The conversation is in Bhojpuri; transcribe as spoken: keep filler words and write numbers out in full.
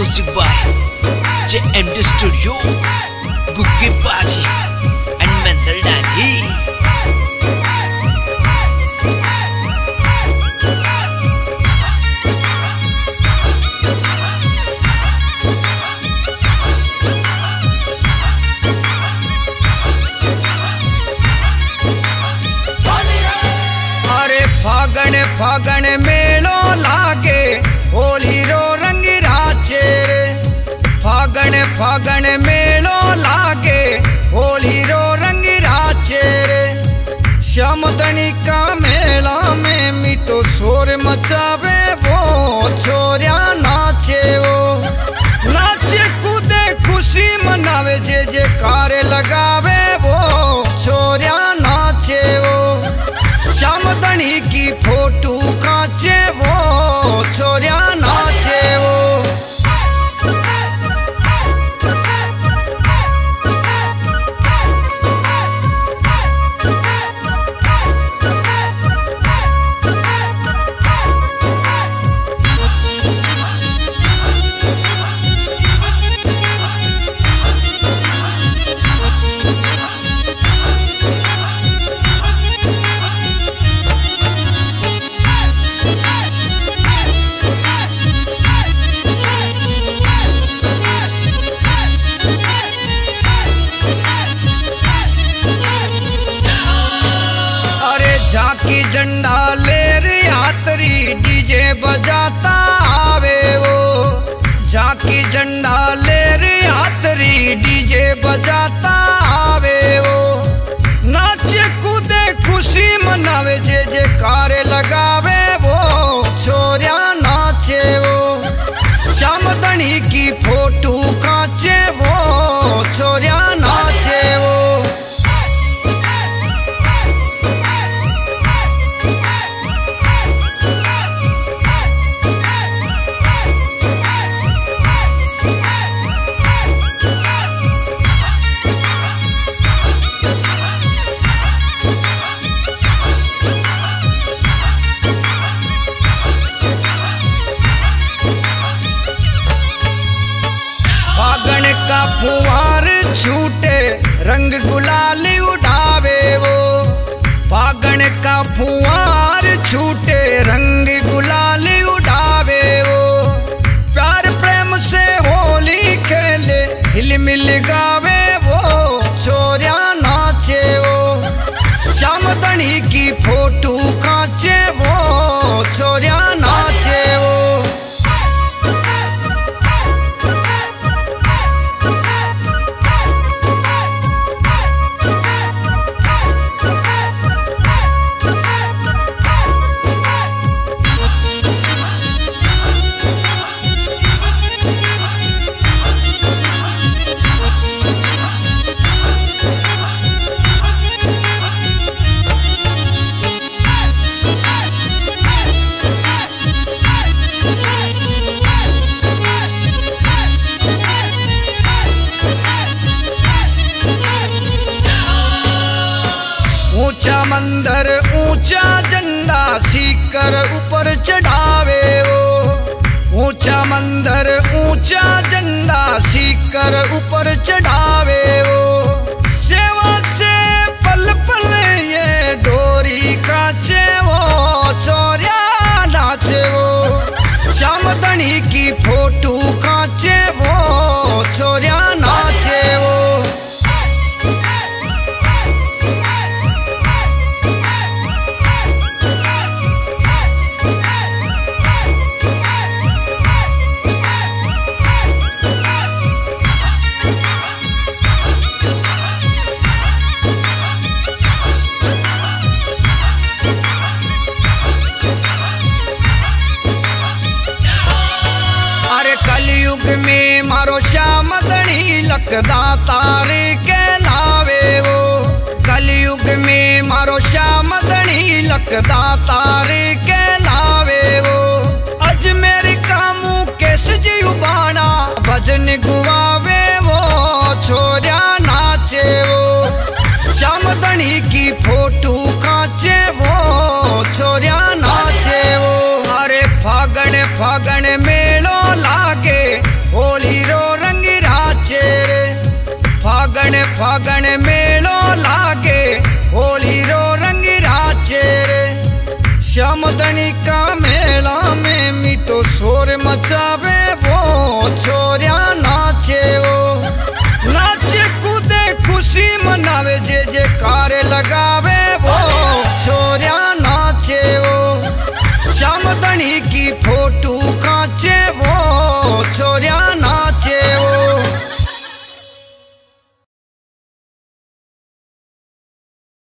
Music by J M D Studio, Gugge Baji and Mental Daddy. फागण फागण मेलो लागे होली रो रंग राचे रे। फागण फागण मेलो लागे होली रो रंग राचे रे। श्यामदनी का मेला में मीठो शोर मचावे वो छोरिया नाचे वो नाचे कूदे खुशी मनावे जे जे कार लगावे वो छोरिया नाचे वो। श्यामदनी की फोटो कांचे वो छोरिया नाचे वो। झांकी झंडा लेर यात्री डीजे बजाता आवे वो। झांकी झंडा लेर यात्री डीजे बजाता आवे वो। नाचे कूदे खुशी मनावे जे जे कार लगावे वो छोरिया नाचे वो। श्यामदनी की फोटो कांचे वो छोरिया नाचे वो। फागण का फुहार छूटे रंग गुलाली उड़ावे वो। फागण का फुहार छूटे रंग गुलाली उड़ावे वो। प्यार प्रेम से होली खेले हिल मिल गावे वो छोरिया नाचे वो। श्यामदनी की फोटो कांचे वो छोरिया नाचे वो। ऊंचा मंदिर ऊंचा झंडा सीकर ऊपर चढ़ावे वो। ऊंचा मंदिर ऊंचा झंडा सीकर ऊपर चढ़ावे वो। सेवा से पल पल ये डोरी कांचे वो छोरिया नाचे वो। श्यामदनी की फोटो कांचे वो छोरिया नाचे वो। कलयुग में मारो श्यामदनी लकदा तारे के लावे वो। कलयुग में मारो श्यामदनी लकदा तारे के लावे वो। अजमेर का मुकेश जी उबाना भजन गुवावे वो छोरिया नाचे वो। श्यामदनी की फोटो कांचे वो छोरिया नाचे वो। अरे फागण फागण मेलो लागे फागण मेलो लागे होली रो रंग राचे रे। श्यामदनी का मेला में मीठो शोर मचावे वो छोरिया नाचे वो। नाचे कूदे खुशी मनावे जे जे कार लगावे वो छोरिया नाचे वो। श्यामदनी की फोटो कांचे वो छोरिया